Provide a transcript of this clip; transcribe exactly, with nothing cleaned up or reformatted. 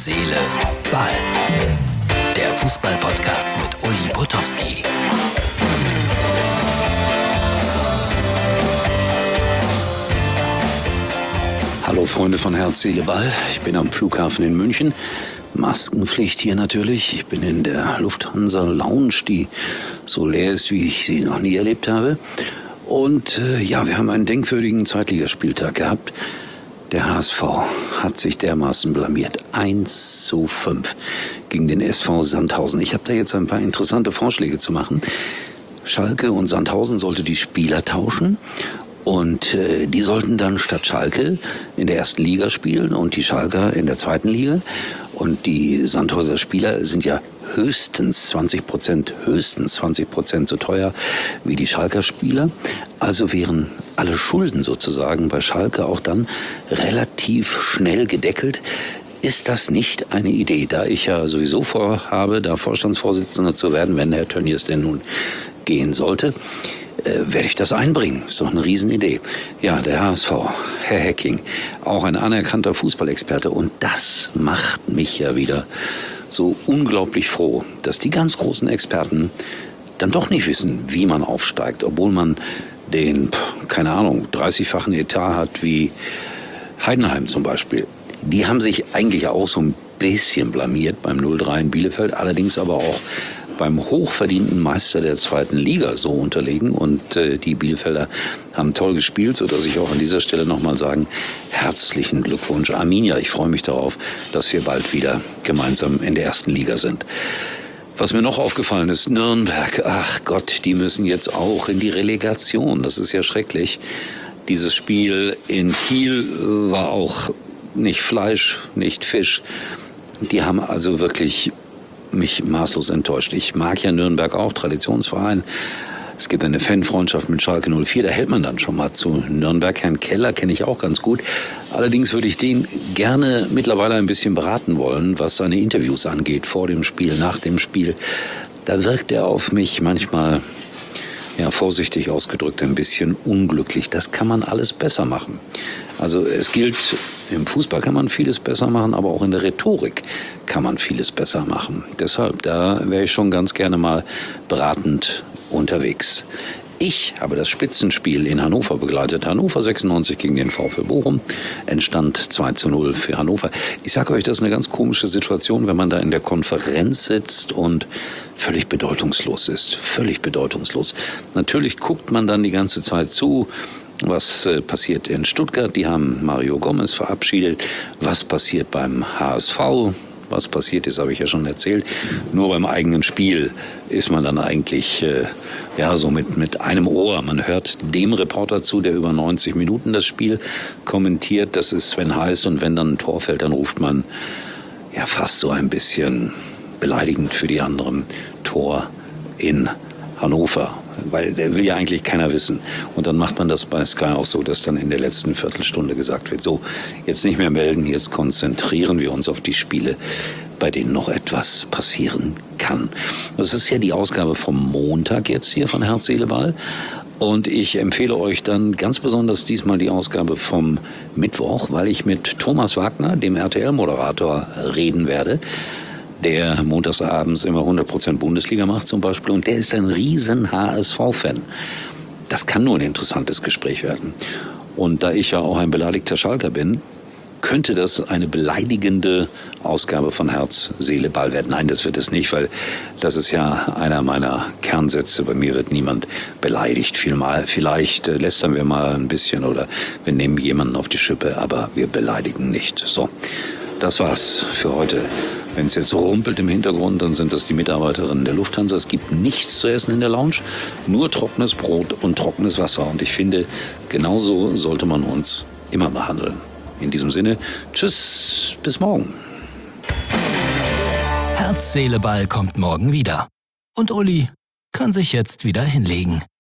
Seele, Ball. Der Fußball-Podcast mit Uli Potowski. Hallo Freunde von Herz, Seele, Ball. Ich bin am Flughafen in München. Maskenpflicht hier natürlich. Ich bin in der Lufthansa Lounge, die so leer ist, wie ich sie noch nie erlebt habe. Und äh, ja, wir haben einen denkwürdigen Zweitligaspieltag gehabt. Der H S V hat sich dermaßen blamiert. eins zu fünf gegen den S V Sandhausen. Ich habe da jetzt ein paar interessante Vorschläge zu machen. Schalke und Sandhausen sollte die Spieler tauschen. Und äh, die sollten dann statt Schalke in der ersten Liga spielen und die Schalker in der zweiten Liga. Und die Sandhauser Spieler sind ja höchstens zwanzig Prozent, höchstens zwanzig Prozent so teuer wie die Schalker Spieler. Also wären alle Schulden sozusagen bei Schalke auch dann relativ schnell gedeckelt. Ist das nicht eine Idee, da ich ja sowieso vorhabe, da Vorstandsvorsitzender zu werden, wenn Herr Tönnies denn nun gehen sollte? Äh, werde ich das einbringen. Ist doch eine Riesenidee. Ja, der H S V, Herr Hecking, auch ein anerkannter Fußballexperte. Und das macht mich ja wieder so unglaublich froh, dass die ganz großen Experten dann doch nicht wissen, wie man aufsteigt, obwohl man den, keine Ahnung, dreißigfachen Etat hat wie Heidenheim zum Beispiel. Die haben sich eigentlich auch so ein bisschen blamiert beim null drei in Bielefeld, allerdings aber auch beim hochverdienten Meister der zweiten Liga so unterlegen. Und äh, die Bielefelder haben toll gespielt, sodass ich auch an dieser Stelle nochmal sagen, herzlichen Glückwunsch, Arminia. Ich freue mich darauf, dass wir bald wieder gemeinsam in der ersten Liga sind. Was mir noch aufgefallen ist, Nürnberg, ach Gott, die müssen jetzt auch in die Relegation. Das ist ja schrecklich. Dieses Spiel in Kiel war auch nicht Fleisch, nicht Fisch. Die haben also wirklich mich maßlos enttäuscht. Ich mag ja Nürnberg auch, Traditionsverein. Es gibt eine Fanfreundschaft mit Schalke null vier, da hält man dann schon mal zu Nürnberg. Herrn Keller kenne ich auch ganz gut. Allerdings würde ich den gerne mittlerweile ein bisschen beraten wollen, was seine Interviews angeht, vor dem Spiel, nach dem Spiel. Da wirkt er auf mich manchmal, ja, vorsichtig ausgedrückt, ein bisschen unglücklich. Das kann man alles besser machen. Also es gilt, im Fußball kann man vieles besser machen, aber auch in der Rhetorik kann man vieles besser machen. Deshalb, da wäre ich schon ganz gerne mal beratend unterwegs. Ich habe das Spitzenspiel in Hannover begleitet. Hannover sechsundneunzig gegen den VfL Bochum. Entstand zwei zu null für Hannover. Ich sage euch, das ist eine ganz komische Situation, wenn man da in der Konferenz sitzt und völlig bedeutungslos ist. Völlig bedeutungslos. Natürlich guckt man dann die ganze Zeit zu, was äh, passiert in Stuttgart. Die haben Mario Gomez verabschiedet. Was passiert beim H S V? Was passiert ist, habe ich ja schon erzählt. Nur beim eigenen Spiel ist man dann eigentlich äh, ja so mit mit einem Ohr. Man hört dem Reporter zu, der über neunzig Minuten das Spiel kommentiert. Das ist Sven Heiß. Und wenn dann ein Tor fällt, dann ruft man ja fast so ein bisschen beleidigend für die anderen Tor in Hannover. Weil der will ja eigentlich keiner wissen. Und dann macht man das bei Sky auch so, dass dann in der letzten Viertelstunde gesagt wird, so, jetzt nicht mehr melden, jetzt konzentrieren wir uns auf die Spiele, bei denen noch etwas passieren kann. Das ist ja die Ausgabe vom Montag jetzt hier von Herz, Seele, Ball. Und ich empfehle euch dann ganz besonders diesmal die Ausgabe vom Mittwoch, weil ich mit Thomas Wagner, dem R T L-Moderator, reden werde, der montagsabends immer hundert Prozent Bundesliga macht zum Beispiel. Und der ist ein riesen H S V-Fan. Das kann nur ein interessantes Gespräch werden. Und da ich ja auch ein beleidigter Schalker bin, könnte das eine beleidigende Ausgabe von Herz, Seele, Ball werden. Nein, das wird es nicht, weil das ist ja einer meiner Kernsätze. Bei mir wird niemand beleidigt. Vielmal, vielleicht äh, lästern wir mal ein bisschen oder wir nehmen jemanden auf die Schippe, aber wir beleidigen nicht. So, das war's für heute. Wenn es jetzt rumpelt im Hintergrund, dann sind das die Mitarbeiterinnen der Lufthansa. Es gibt nichts zu essen in der Lounge, nur trockenes Brot und trockenes Wasser. Und ich finde, genauso sollte man uns immer behandeln. In diesem Sinne, tschüss, bis morgen. Herz, Seele, Ball kommt morgen wieder. Und Uli kann sich jetzt wieder hinlegen.